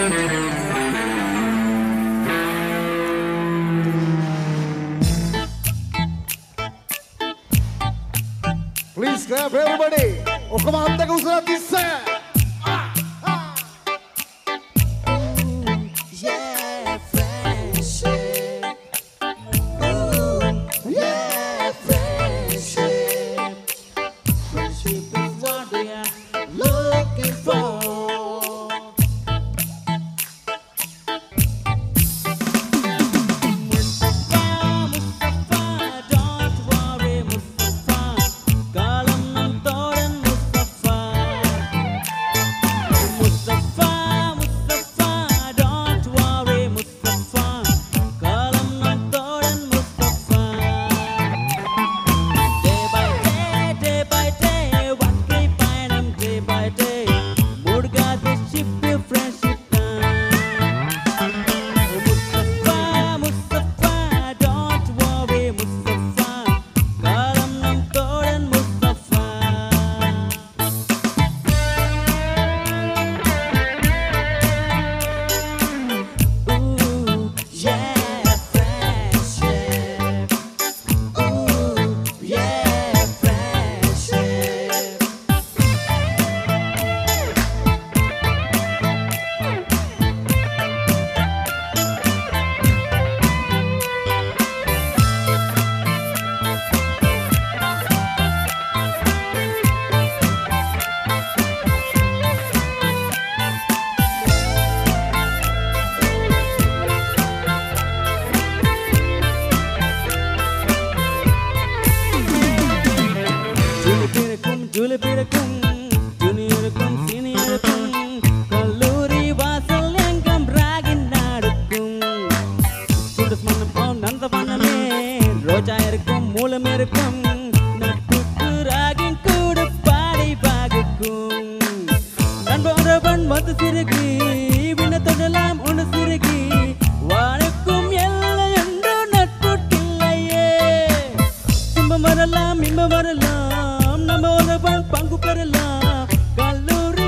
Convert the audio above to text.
Please clap everybody. Okama anta ka usara tissa. Yeah, friendship. Ooh, yeah, friendship. Friendship is what we are looking for. ஜூலிபிருக்கும் ஜூனியருக்கும் சீனியருக்கும் கல்லூரி வாசல் எங்கும் ராகின் நாடுக்கும் சுடுமணம் நந்தவனமே ரோஜா இருக்கும் மூலம் இருக்கும் நட்புக்கு ராகின் கூட பாடி பாகுக்கும் நண்பரவன் வந்து சிறுகி விண்ண தொடலாம் ஒன்று சிறுகி வாழுக்கும் எல்லை என்று நட்புக்கில்லையே துன்பம் வரலாம் இன்பம் வரலாம் நம்ம உறவன் பங்கு பெறலாம் கல்லூரி